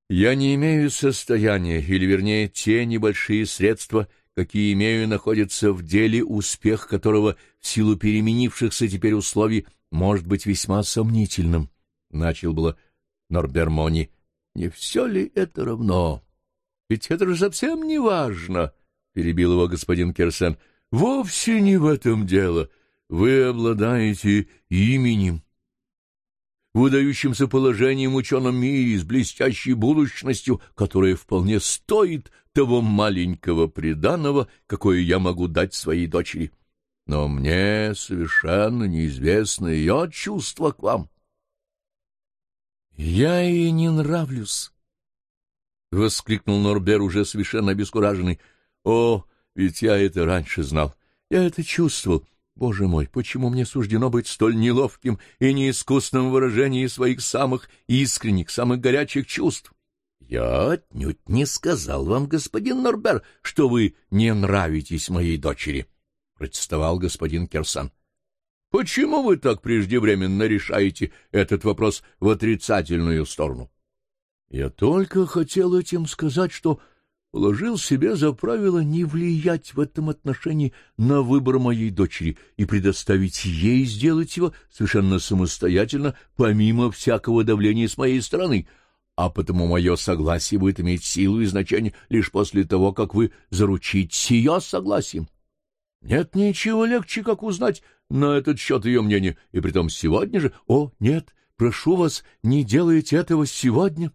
Я не имею состояния, или, вернее, те небольшие средства, какие имею, находятся в деле, успех которого в силу переменившихся теперь условий может быть весьма сомнительным. Начал было Норбер Мони. Не все ли это равно? Ведь это же совсем не важно, — перебил его господин Керсен. Вовсе не в этом дело. Вы обладаете именем, выдающимся положением в ученом мире с блестящей будущностью, которая вполне стоит того маленького приданого, какое я могу дать своей дочери. Но мне совершенно неизвестно ее чувство к вам. — Я ей не нравлюсь, — воскликнул Норбер, уже совершенно обескураженный. — О, ведь я это раньше знал, я это чувствовал. Боже мой, почему мне суждено быть столь неловким и неискусным в выражении своих самых искренних, самых горячих чувств? — Я отнюдь не сказал вам, господин Норбер, что вы не нравитесь моей дочери, — протестовал господин Керсан. — Почему вы так преждевременно решаете этот вопрос в отрицательную сторону? — Я только хотел этим сказать, что положил себе за правило не влиять в этом отношении на выбор моей дочери и предоставить ей сделать его совершенно самостоятельно, помимо всякого давления с моей стороны, а потому мое согласие будет иметь силу и значение лишь после того, как вы заручитесь ее согласием. Нет ничего легче, как узнать на этот счет ее мнение, и притом сегодня же. О, нет, прошу вас, не делайте этого сегодня.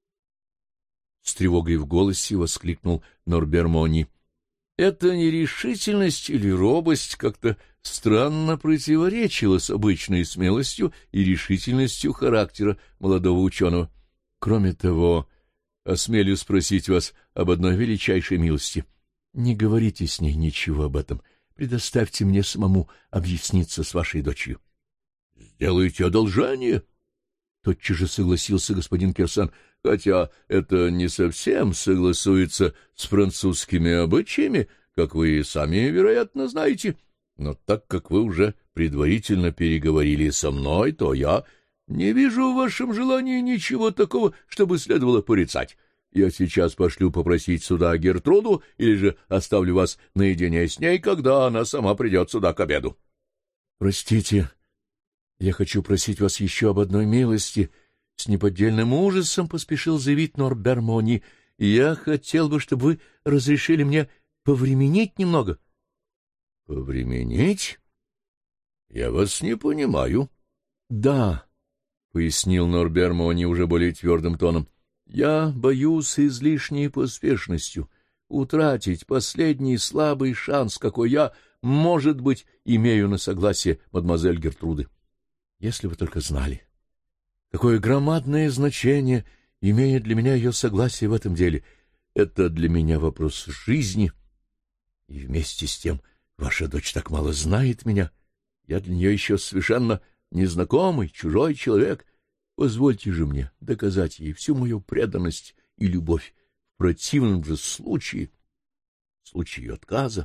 С тревогой в голосе воскликнул Норбер Мони. Эта нерешительность или робость как-то странно противоречила с обычной смелостью и решительностью характера молодого ученого. Кроме того, осмелюсь спросить вас об одной величайшей милости. Не говорите с ней ничего об этом. Предоставьте мне самому объясниться с вашей дочерью. — Сделайте одолжение, — тотчас же согласился господин Керсан, хотя это не совсем согласуется с французскими обычаями, как вы и сами, вероятно, знаете. Но так как вы уже предварительно переговорили со мной, то я не вижу в вашем желании ничего такого, чтобы следовало порицать. Я сейчас пошлю попросить сюда Гертруду, или же оставлю вас наедине с ней, когда она сама придет сюда к обеду. — Простите, я хочу просить вас еще об одной милости. С неподдельным ужасом поспешил заявить Норбер Мони. Я хотел бы, чтобы вы разрешили мне повременить немного. — Повременить? Я вас не понимаю. — Да, — пояснил Норбер Мони уже более твердым тоном. Я боюсь излишней поспешностью утратить последний слабый шанс, какой я, может быть, имею на согласие мадемуазель Гертруды. Если вы только знали, какое громадное значение имеет для меня ее согласие в этом деле. Это для меня вопрос жизни. И вместе с тем ваша дочь так мало знает меня. Я для нее еще совершенно незнакомый, чужой человек. Позвольте же мне доказать ей всю мою преданность и любовь. В противном же случае, в случае ее отказа,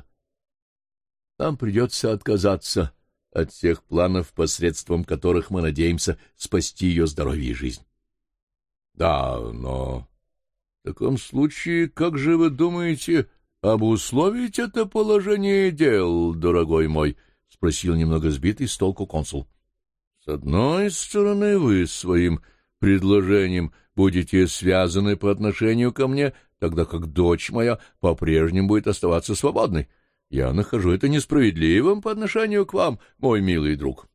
нам придется отказаться от тех планов, посредством которых мы надеемся спасти ее здоровье и жизнь. — Да, но в таком случае как же вы думаете обусловить это положение дел, дорогой мой? — спросил немного сбитый с толку консул. С одной стороны, вы своим предложением будете связаны по отношению ко мне, тогда как дочь моя по-прежнему будет оставаться свободной. Я нахожу это несправедливым по отношению к вам, мой милый друг.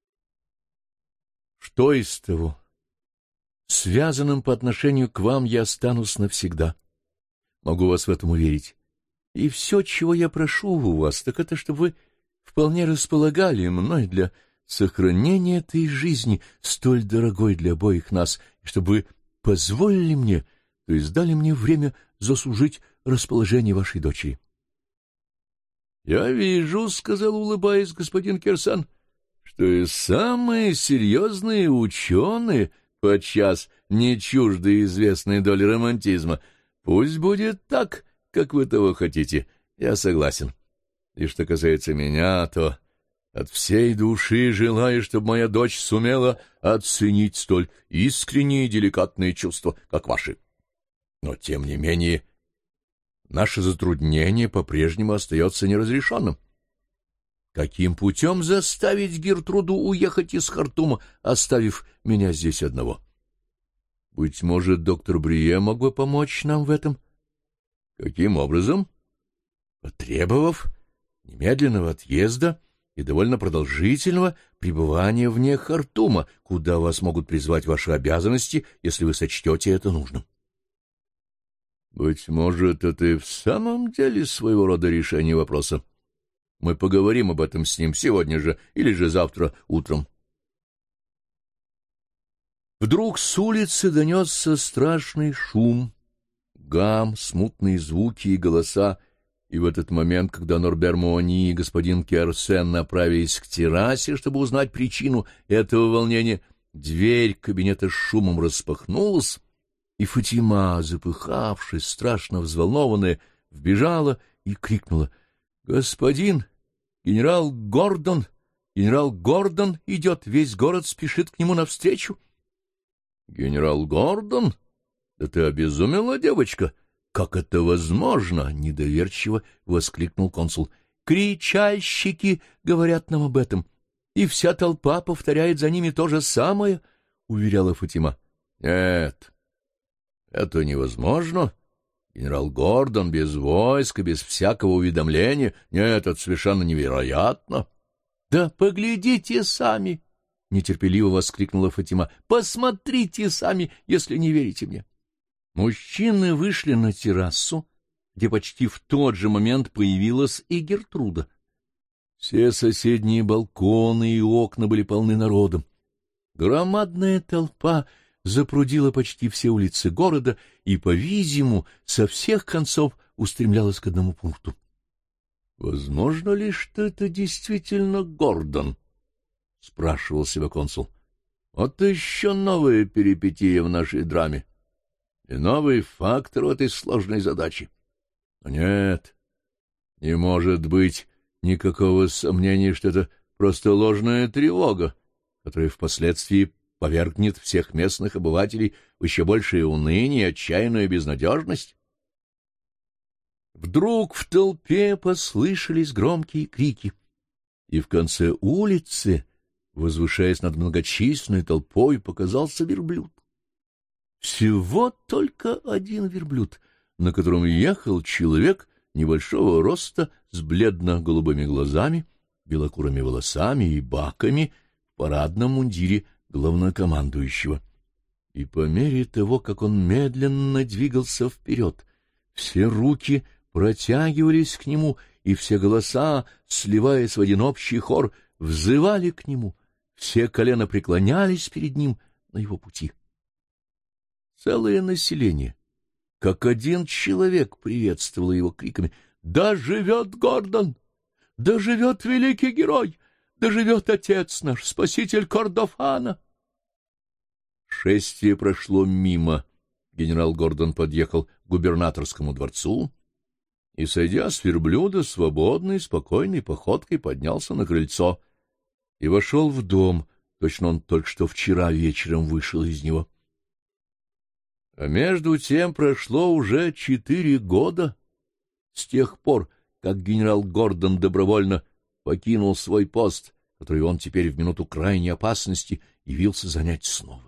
Что из того? Связанным по отношению к вам я останусь навсегда. Могу вас в этом уверить. И все, чего я прошу у вас, так это, чтобы вы вполне располагали мной для сохранения этой жизни, столь дорогой для обоих нас, и чтобы вы позволили мне, то есть дали мне время заслужить расположение вашей дочери. — Я вижу, — сказал, улыбаясь господин Керсан, — что и самые серьезные ученые подчас не чужды известной доли романтизма. Пусть будет так, как вы того хотите, я согласен. И что касается меня, то от всей души желаю, чтобы моя дочь сумела оценить столь искренние и деликатные чувства, как ваши. Но, тем не менее, наше затруднение по-прежнему остается неразрешенным. Каким путем заставить Гертруду уехать из Хартума, оставив меня здесь одного? Быть может, доктор Брие мог бы помочь нам в этом? Каким образом? Потребовав немедленного отъезда и довольно продолжительного пребывания вне Хартума, куда вас могут призвать ваши обязанности, если вы сочтете это нужным. Быть может, это и в самом деле своего рода решение вопроса. Мы поговорим об этом с ним сегодня же или же завтра утром. Вдруг с улицы донесся страшный шум, гам, смутные звуки и голоса, и в этот момент, когда Норбер Муани и господин Керсен направились к террасе, чтобы узнать причину этого волнения, дверь кабинета с шумом распахнулась, и Фатима, запыхавшись, страшно взволнованная, вбежала и крикнула: «Господин! Генерал Гордон! Генерал Гордон идет, весь город спешит к нему навстречу». «Генерал Гордон? Да ты обезумела, девочка! Как это возможно?» — недоверчиво воскликнул консул. «Кричальщики говорят нам об этом, и вся толпа повторяет за ними то же самое», — уверяла Фатима. «Нет, это невозможно. Генерал Гордон без войска, без всякого уведомления. Нет, это совершенно невероятно». «Да поглядите сами!» — нетерпеливо воскликнула Фатима. «Посмотрите сами, если не верите мне». Мужчины вышли на террасу, где почти в тот же момент появилась и Гертруда. Все соседние балконы и окна были полны народом. Громадная толпа запрудила почти все улицы города и, по-видимому, со всех концов устремлялась к одному пункту. «Возможно ли, что это действительно Гордон?» — спрашивал себя консул. «Вот еще новая перипетия в нашей драме и новый фактор в этой сложной задаче. Но нет, не может быть никакого сомнения, что это просто ложная тревога, которая впоследствии повергнет всех местных обывателей в еще большее уныние и отчаянную безнадежность». Вдруг в толпе послышались громкие крики, и в конце улицы, возвышаясь над многочисленной толпой, показался верблюд. Всего только один верблюд, на котором ехал человек небольшого роста с бледно-голубыми глазами, белокурыми волосами и баками в парадном мундире главнокомандующего. И по мере того, как он медленно двигался вперед, все руки протягивались к нему, и все голоса, сливаясь в один общий хор, взывали к нему, все колена преклонялись перед ним на его пути. Целое население, как один человек, приветствовало его криками: «Да живет Гордон! Да живет великий герой! Да живет отец наш, спаситель Кордофана!» Шествие прошло мимо. Генерал Гордон подъехал к губернаторскому дворцу и, сойдя с верблюда, свободной, спокойной походкой поднялся на крыльцо и вошел в дом. Точно он только что вчера вечером вышел из него. А между тем прошло уже 4 года с тех пор, как генерал Гордон добровольно покинул свой пост, который он теперь в минуту крайней опасности явился занять снова.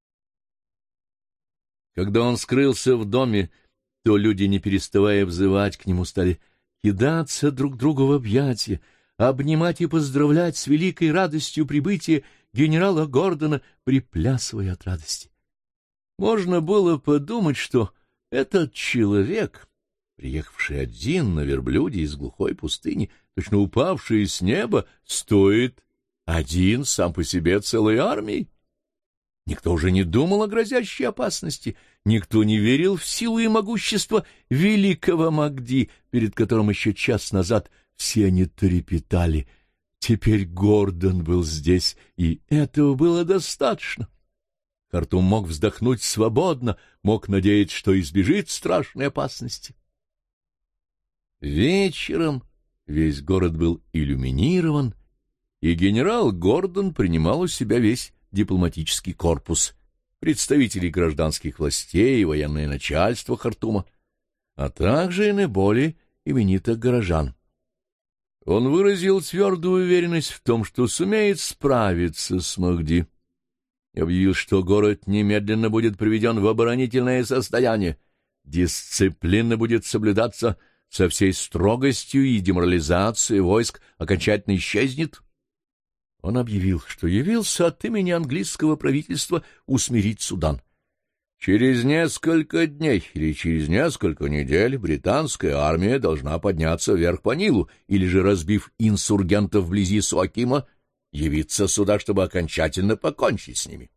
Когда он скрылся в доме, то люди, не переставая взывать к нему, стали кидаться друг другу в объятия, обнимать и поздравлять с великой радостью прибытия генерала Гордона, приплясывая от радости. Можно было подумать, что этот человек, приехавший один на верблюде из глухой пустыни, точно упавший с неба, стоит один сам по себе целой армии. Никто уже не думал о грозящей опасности, никто не верил в силу и могущество великого Махди, перед которым еще час назад все они трепетали. Теперь Гордон был здесь, и этого было достаточно. Хартум мог вздохнуть свободно, мог надеяться, что избежит страшной опасности. Вечером весь город был иллюминирован, и генерал Гордон принимал у себя весь дипломатический корпус, представителей гражданских властей и военное начальство Хартума, а также и наиболее именитых горожан. Он выразил твердую уверенность в том, что сумеет справиться с Махди, и объявил, что город немедленно будет приведен в оборонительное состояние, дисциплина будет соблюдаться со всей строгостью, и деморализация войск окончательно исчезнет. Он объявил, что явился от имени английского правительства усмирить Судан. Через несколько дней или через несколько недель британская армия должна подняться вверх по Нилу, или же, разбив инсургентов вблизи Суакима, явиться сюда, чтобы окончательно покончить с ними.